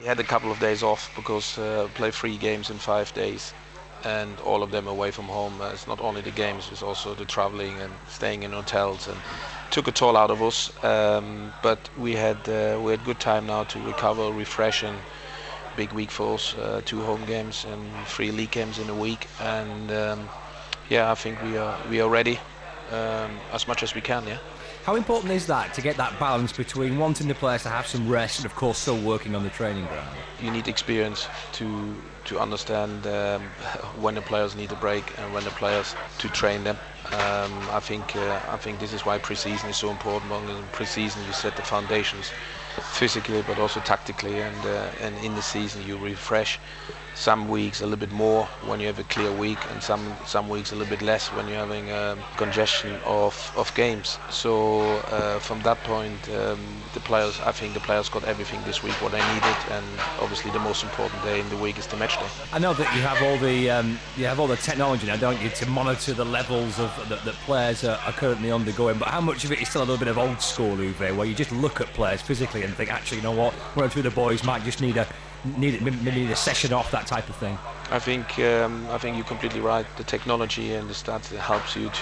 We had a couple of days off because play 3 games in 5 days, and all of them away from home. It's not only the games, it's also the traveling and staying in hotels, and took a toll out of us. But we had good time now to recover, refresh, and big week for us. 2 home games and 3 league games in a week, and I think we are ready as much as we can. Yeah. How important is that to get that balance between wanting the players to have some rest and, of course, still working on the training ground? You need experience to understand when the players need a break and when the players to train them. I think this is why pre-season is so important. In pre-season you set the foundations physically but also tactically, and in the season you refresh. Some weeks a little bit more when you have a clear week, and some weeks a little bit less when you're having congestion of games. So from that point, I think the players got everything this week what they needed, and obviously the most important day in the week is the match day. I know that you have all the technology now, don't you, to monitor the levels of that players are currently undergoing. But how much of it is still a little bit of old school, Uwe, where you just look at players physically and think, actually, you know what, one or two of the boys might just need a session off, that type of thing? I think you're completely right. The technology and the stats helps you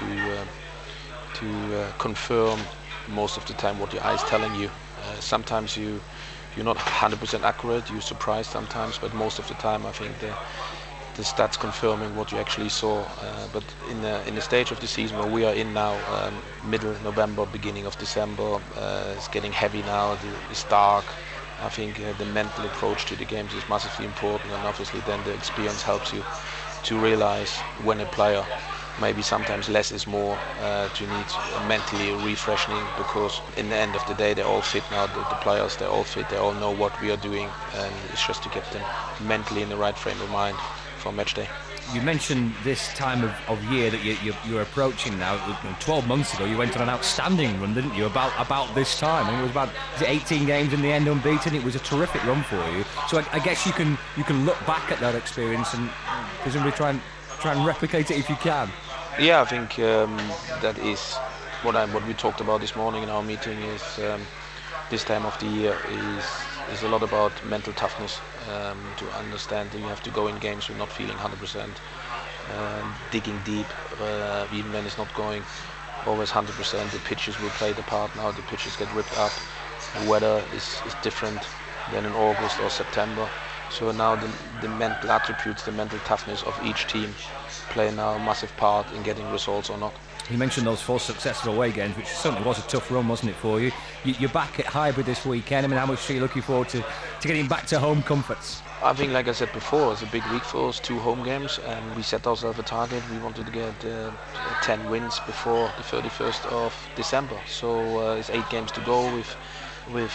to confirm most of the time what your eye is telling you. Sometimes you're not 100% accurate. You're surprised sometimes, but most of the time I think the stats confirming what you actually saw. But in the stage of the season where we are in now, middle November, beginning of December, it's getting heavy now. It's dark. I think the mental approach to the games is massively important, and obviously then the experience helps you to realize when a player, maybe sometimes less is more, to need mentally refreshing, because in the end of the day they're all fit now, the players, they're all fit, they all know what we are doing, and it's just to get them mentally in the right frame of mind for match day. You mentioned this time of year that you're approaching now. 12 months ago you went on an outstanding run, didn't you, about this time? I think it was 18 games in the end unbeaten. It was a terrific run for you. So I guess you can look back at that experience and presumably try and replicate it if you can. Yeah, I think that is what we talked about this morning in our meeting. Is this time of the year is a lot about mental toughness, to understand that you have to go in games with not feeling 100%, digging deep, even when it's not going always 100%. The pitches will play the part now. The pitches get ripped up. The weather is different than in August or September. So now the mental attributes, the mental toughness of each team play now a massive part in getting results or not. You mentioned those 4 successful away games, which certainly was a tough run, wasn't it, for you? You're back at Highbury this weekend. I mean, how much are you looking forward to getting back to home comforts? I think, like I said before, it's a big week for us, 2 home games, and we set ourselves a target. We wanted to get 10 wins before the 31st of December. So it's 8 games to go with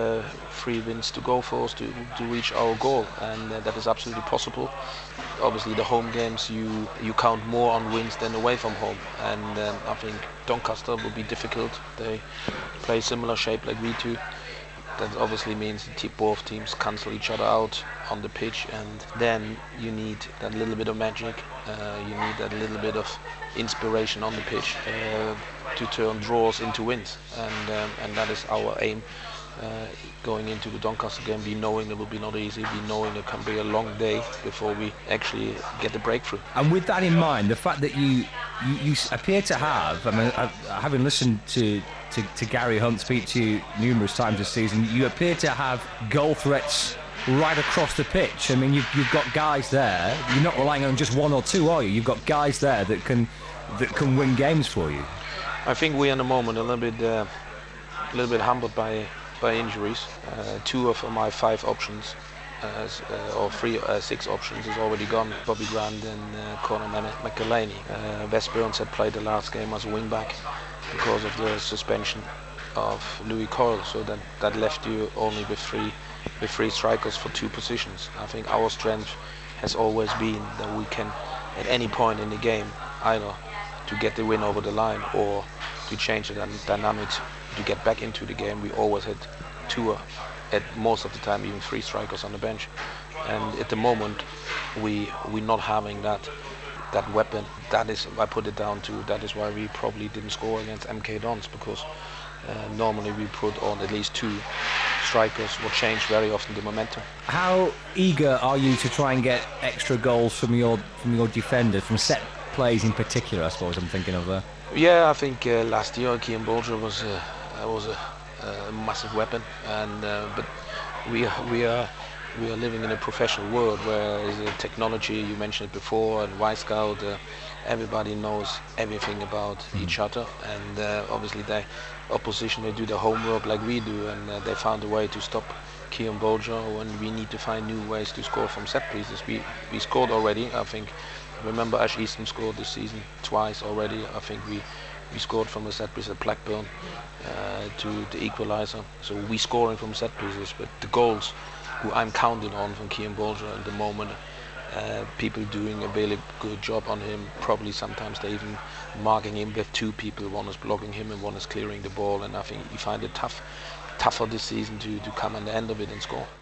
3 wins to go for us to reach our goal, and that is absolutely possible. Obviously the home games you count more on wins than away from home, and I think Doncaster will be difficult. They play similar shape like we do. That obviously means both teams cancel each other out on the pitch, and then you need that little bit of magic, you need that little bit of inspiration on the pitch to turn draws into wins, and that is our aim. Going into the Doncaster game, we knowing it will be not easy, we knowing it can be a long day before we actually get the breakthrough. And with that in mind, the fact that you appear to have, I mean, having listened to Gary Hunt speak to you numerous times this season, you appear to have goal threats right across the pitch. I mean, you've got guys there. You're not relying on just 1 or 2, are you? You've got guys there that can win games for you. I think we, in the moment, a little bit humbled by injuries. 2 of my 5 options, or 6 options, is already gone. Bobby Grant and Conor McElhaney. Wes Burns had played the last game as a wing-back because of the suspension of Louis Coyle, so that left you only with three strikers for 2 positions. I think our strength has always been that we can, at any point in the game, either to get the win over the line or to change the dynamics to get back into the game. We always had 2, at most of the time even 3 strikers on the bench, and at the moment we're not having that weapon. That is, I put it down to, that is why we probably didn't score against MK Dons, because Normally we put on at least 2 strikers, will change very often the momentum. How eager are you to try and get extra goals from your defenders, from set plays in particular? I suppose I'm thinking of there. Yeah, I think last year Kian Bolger was a massive weapon, and but we are living in a professional world where the technology, you mentioned it before, and Wyscout, everybody knows everything about each other, and obviously the opposition, they do the homework like we do, and they found a way to stop Kian Bolger, and we need to find new ways to score from set pieces. We scored already, I think. Remember, Ash Easton scored this season twice already. I think we scored from a set piece at Blackburn to the equaliser. So we scoring from set pieces, but the goals, who I'm counting on from Kian Bolger at the moment, people doing a really good job on him. Probably sometimes they even marking him with 2 people. One is blocking him and one is clearing the ball. And I think you find it tougher this season to come on the end of it and score.